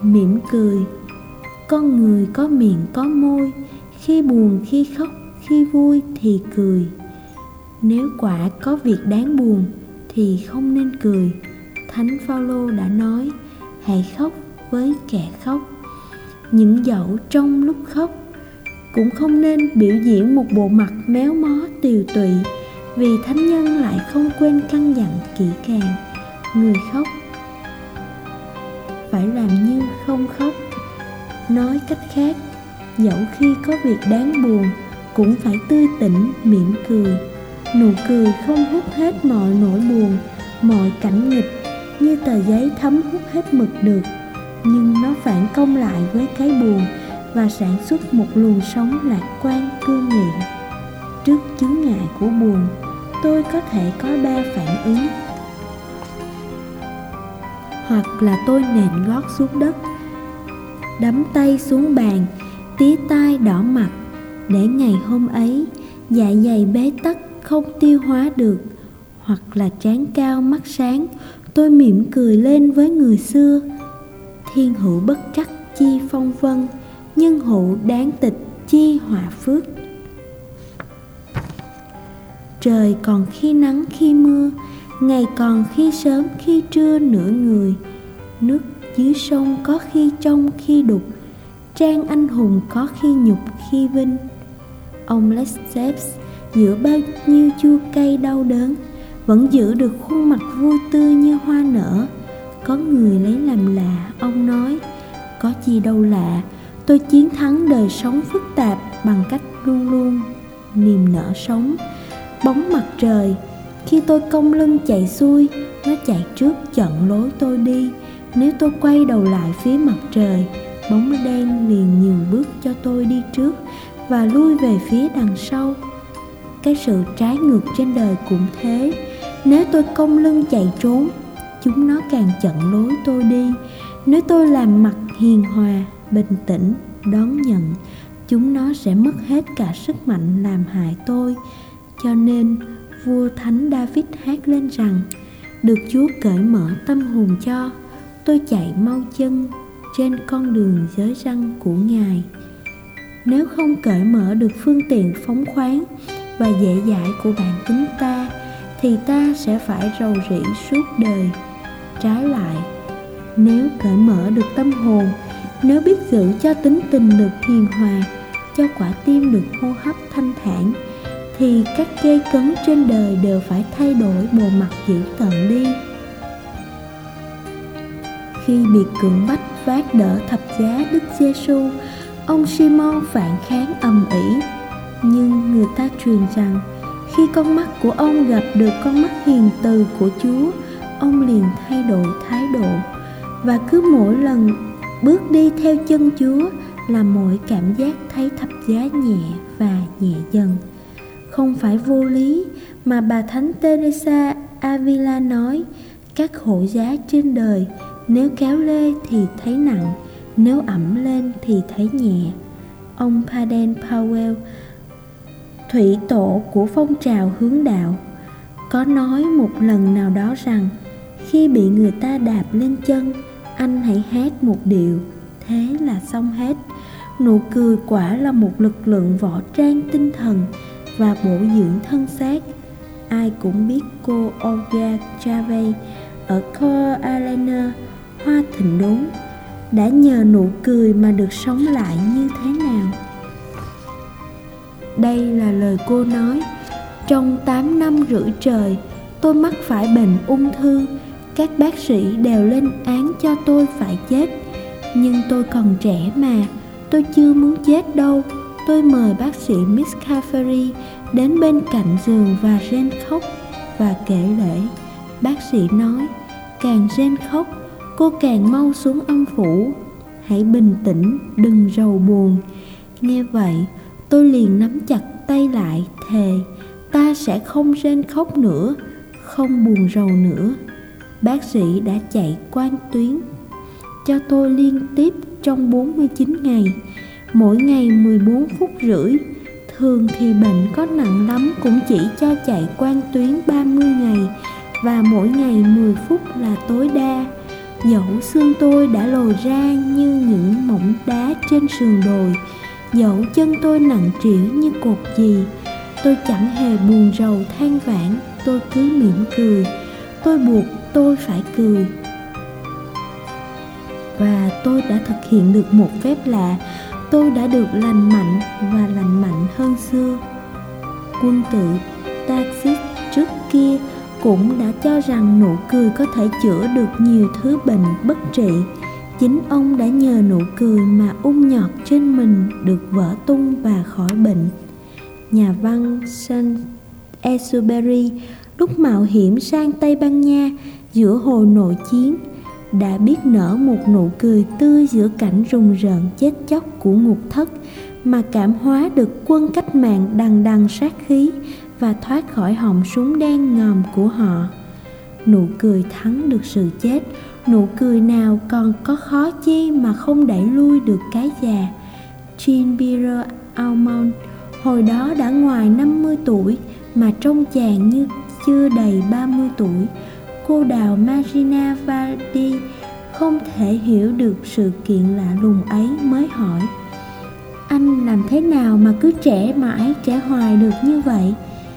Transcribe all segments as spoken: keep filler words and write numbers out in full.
mỉm cười. Con người có miệng có môi, khi buồn khi khóc, khi vui thì cười. Nếu quả có việc đáng buồn thì không nên cười. Thánh Phaolô đã nói, hãy khóc với kẻ khóc. Những dẫu trong lúc khóc cũng không nên biểu diễn một bộ mặt méo mó tiều tụy, vì thánh nhân lại không quên căn dặn kỹ càng, người khóc phải làm như không khóc. Nói cách khác, dẫu khi có việc đáng buồn cũng phải tươi tỉnh, mỉm cười. Nụ cười không hút hết mọi nỗi buồn, mọi cảnh nghịch như tờ giấy thấm hút hết mực được, nhưng nó phản công lại với cái buồn và sản xuất một luồng sống lạc quan cương nghị. Trước chướng ngại của buồn, tôi có thể có ba phản ứng. Hoặc là tôi nện gót xuống đất, đấm tay xuống bàn, tía tai đỏ mặt, để ngày hôm ấy dạ dày bế tắc không tiêu hóa được. Hoặc là trán cao mắt sáng, tôi mỉm cười lên với người xưa. Thiên hữu bất trắc chi phong vân, nhân hữu đáng tịch chi họa phước. Trời còn khi nắng khi mưa, ngày còn khi sớm khi trưa nửa người. Nước dưới sông có khi trong khi đục, trang anh hùng có khi nhục khi vinh. Ông Lesseps giữa bao nhiêu chua cay đau đớn vẫn giữ được khuôn mặt vui tươi như hoa nở. Có người lấy làm lạ, ông nói, có gì đâu lạ, tôi chiến thắng đời sống phức tạp bằng cách luôn luôn niềm nở sống. Bóng mặt trời, khi tôi cong lưng chạy xuôi, nó chạy trước chặn lối tôi đi. Nếu tôi quay đầu lại phía mặt trời, bóng đen liền nhường bước cho tôi đi trước và lui về phía đằng sau. Cái sự trái ngược trên đời cũng thế. Nếu tôi cong lưng chạy trốn, chúng nó càng chặn lối tôi đi. Nếu tôi làm mặt hiền hòa, bình tĩnh, đón nhận, chúng nó sẽ mất hết cả sức mạnh làm hại tôi. Cho nên vua Thánh David hát lên rằng, được Chúa cởi mở tâm hồn cho, tôi chạy mau chân trên con đường giới răn của Ngài. Nếu không cởi mở được phương tiện phóng khoáng và dễ dãi của bản tính ta, thì ta sẽ phải rầu rĩ suốt đời. Trái lại, nếu cởi mở được tâm hồn, nếu biết giữ cho tính tình được hiền hòa, cho quả tim được hô hấp thanh thản, thì các gây cấn trên đời đều phải thay đổi bộ mặt dữ tợn đi. Khi bị cưỡng bách vác đỡ thập giá Đức Giêsu, ông Simon phản kháng ầm ĩ. Nhưng người ta truyền rằng, khi con mắt của ông gặp được con mắt hiền từ của Chúa, ông liền thay đổi thái độ. Và cứ mỗi lần bước đi theo chân Chúa là mỗi cảm giác thấy thập giá nhẹ và nhẹ dần. Không phải vô lý mà bà Thánh Teresa Avila nói, các hộ giá trên đời nếu kéo lê thì thấy nặng, nếu ẵm lên thì thấy nhẹ. Ông Baden Powell, thủy tổ của phong trào hướng đạo, có nói một lần nào đó rằng, khi bị người ta đạp lên chân, anh hãy hát một điệu, thế là xong hết. Nụ cười quả là một lực lượng võ trang tinh thần và bổ dưỡng thân xác. Ai cũng biết cô Olga Chavez ở Carolina, hoa thịnh đốn, đã nhờ nụ cười mà được sống lại như thế nào. Đây là lời cô nói: trong tám năm rưỡi trời, tôi mắc phải bệnh ung thư. Các bác sĩ đều lên án cho tôi phải chết, nhưng tôi còn trẻ mà, tôi chưa muốn chết đâu. Tôi mời bác sĩ Miss Caffery đến bên cạnh giường và rên khóc và kể lể. Bác sĩ nói, càng rên khóc, cô càng mau xuống âm phủ. Hãy bình tĩnh, đừng rầu buồn. Nghe vậy, tôi liền nắm chặt tay lại, thề ta sẽ không rên khóc nữa, không buồn rầu nữa. Bác sĩ đã chạy quang tuyến cho tôi liên tiếp trong bốn mươi chín ngày, mỗi ngày mười bốn phút rưỡi. Thường thì bệnh có nặng lắm cũng chỉ cho chạy quang tuyến ba mươi ngày, và mỗi ngày mười phút là tối đa. Dẫu xương tôi đã lồi ra như những mỏng đá trên sườn đồi, dẫu chân tôi nặng trĩu như cột chì, tôi chẳng hề buồn rầu than vãn, tôi cứ mỉm cười. Tôi buộc tôi phải cười. Và tôi đã thực hiện được một phép lạ, tôi đã được lành mạnh và lành mạnh hơn xưa. Quân tử Taxis trước kia cũng đã cho rằng nụ cười có thể chữa được nhiều thứ bệnh bất trị. Chính ông đã nhờ nụ cười mà ung nhọt trên mình được vỡ tung và khỏi bệnh. Nhà văn Saint-Exupéry lúc mạo hiểm sang Tây Ban Nha giữa hồi nội chiến đã biết nở một nụ cười tươi giữa cảnh rùng rợn chết chóc của ngục thất, mà cảm hóa được quân cách mạng đằng đằng sát khí và thoát khỏi họng súng đen ngòm của họ. Nụ cười thắng được sự chết. Nụ cười nào còn có khó chi mà không đẩy lui được cái già. Jean-Pierre Aumont hồi đó đã ngoài năm mươi tuổi mà trông chàng như chưa đầy ba mươi tuổi. Cô đào Marina Valdi không thể hiểu được sự kiện lạ lùng ấy, mới hỏi: anh làm thế nào mà cứ trẻ mãi trẻ hoài được như vậy?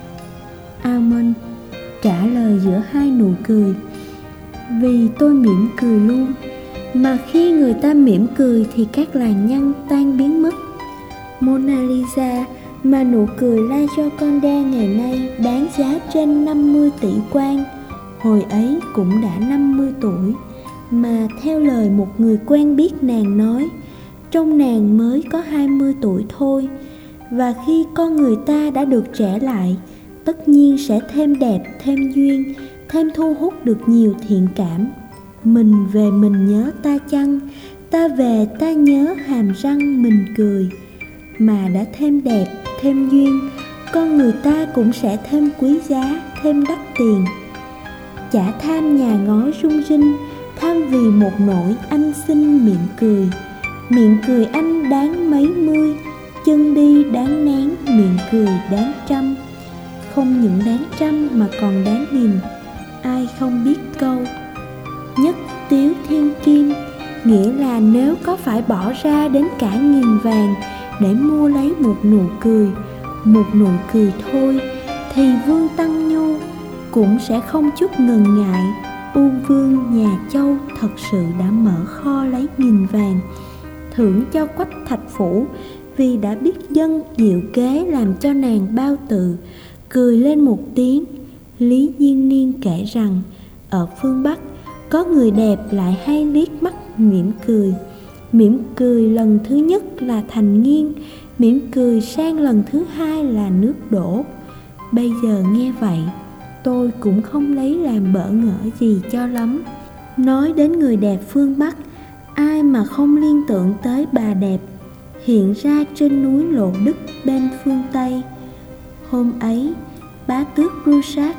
Aumont trả lời giữa hai nụ cười: vì tôi mỉm cười luôn, mà khi người ta mỉm cười thì các làn nhăn tan biến mất. Mona Lisa mà nụ cười La Gioconda ngày nay đáng giá trên năm mươi tỷ quan, hồi ấy cũng đã năm mươi tuổi, mà theo lời một người quen biết nàng nói, trong nàng mới có hai mươi tuổi thôi. Và khi con người ta đã được trẻ lại, tất nhiên sẽ thêm đẹp, thêm duyên, thêm thu hút được nhiều thiện cảm. Mình về mình nhớ ta chăng, ta về ta nhớ hàm răng mình cười. Mà đã thêm đẹp, thêm duyên, con người ta cũng sẽ thêm quý giá, thêm đắt tiền. Chả tham nhà ngói rung rinh, tham vì một nỗi anh xin miệng cười. Miệng cười anh đáng mấy mươi, chân đi đáng nén, miệng cười đáng trăm. Không những đáng trăm mà còn đáng nghìn. Ai không biết câu nhất tiếu thiên kim, nghĩa là nếu có phải bỏ ra đến cả nghìn vàng để mua lấy một nụ cười, một nụ cười thôi, thì Vương Tăng Nhu cũng sẽ không chút ngần ngại. U Vương nhà Châu thật sự đã mở kho lấy nghìn vàng, thưởng cho Quách Thạch Phủ vì đã biết dân diệu kế làm cho nàng bao tự, cười lên một tiếng. Lý Diên Niên kể rằng ở phương Bắc có người đẹp lại hay liếc mắt mỉm cười. Mỉm cười lần thứ nhất là thành nghiêng, mỉm cười sang lần thứ hai là nước đổ. Bây giờ nghe vậy, tôi cũng không lấy làm bỡ ngỡ gì cho lắm. Nói đến người đẹp phương Bắc, ai mà không liên tưởng tới bà đẹp hiện ra trên núi Lộ Đức bên phương Tây. Hôm ấy, bá tước Broussard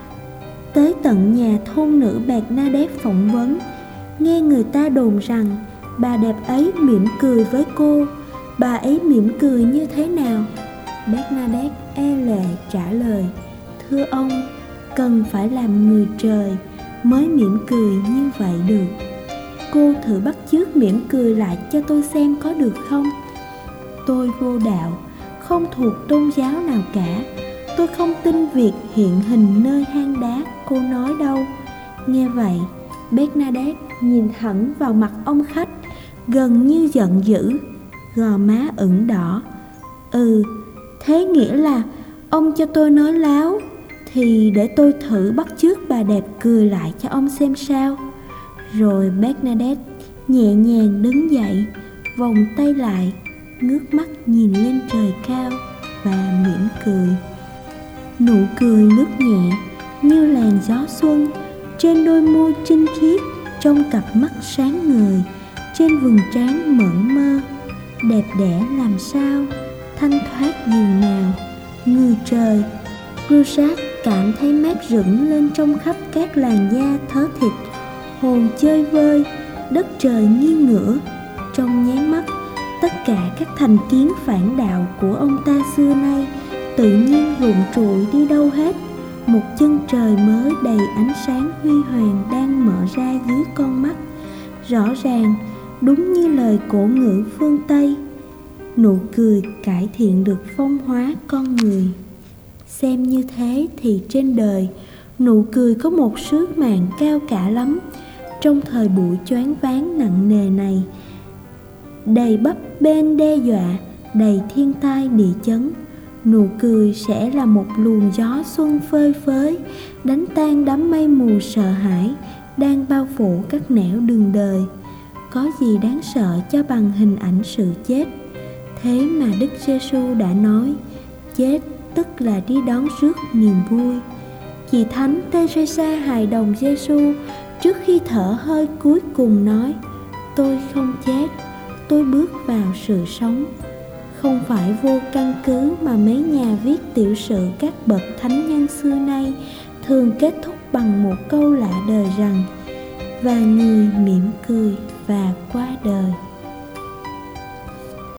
tới tận nhà thôn nữ Bernadette phỏng vấn, nghe người ta đồn rằng bà đẹp ấy mỉm cười với cô. Bà ấy mỉm cười như thế nào? Bernadette e lệ trả lời: thưa ông, cần phải làm người trời mới mỉm cười như vậy được. Cô thử bắt chước mỉm cười lại cho tôi xem có được không? Tôi vô đạo, không thuộc tôn giáo nào cả. Tôi không tin việc hiện hình nơi hang đá cô nói đâu. Nghe vậy, Bernadette nhìn thẳng vào mặt ông khách, gần như giận dữ, gò má ửng đỏ. Ừ, thế nghĩa là ông cho tôi nói láo, thì để tôi thử bắt chước bà đẹp cười lại cho ông xem sao. Rồi Bernadette nhẹ nhàng đứng dậy, vòng tay lại, ngước mắt nhìn lên trời cao và mỉm cười. Nụ cười lướt nhẹ như làn gió xuân trên đôi môi trinh khiết, trong cặp mắt sáng ngời, trên vầng trán mởn mơ, đẹp đẽ làm sao, thanh thoát dường nào. Người trời! Broussard cảm thấy mát rượi lên trong khắp các làn da thớ thịt, hồn chơi vơi, đất trời nghiêng ngửa. Trong nháy mắt, tất cả các thành kiến phản đạo của ông ta xưa nay tự nhiên rụng trụi đi đâu hết. Một chân trời mới đầy ánh sáng huy hoàng đang mở ra dưới con mắt. Rõ ràng, đúng như lời cổ ngữ phương Tây, nụ cười cải thiện được phong hóa con người. Xem như thế thì trên đời, nụ cười có một sứ mạng cao cả lắm. Trong thời buổi choáng váng nặng nề này, đầy bấp bênh đe dọa, đầy thiên tai địa chấn, nụ cười sẽ là một luồng gió xuân phơi phới, đánh tan đám mây mù sợ hãi đang bao phủ các nẻo đường đời. Có gì đáng sợ cho bằng hình ảnh sự chết. Thế mà Đức Giêsu đã nói, chết tức là đi đón rước niềm vui. Chị Thánh Teresa hài đồng Giêsu trước khi thở hơi cuối cùng nói, tôi không chết, tôi bước vào sự sống. Không phải vô căn cứ mà mấy nhà viết tiểu sử các bậc thánh nhân xưa nay thường kết thúc bằng một câu lạ đời rằng, và người mỉm cười.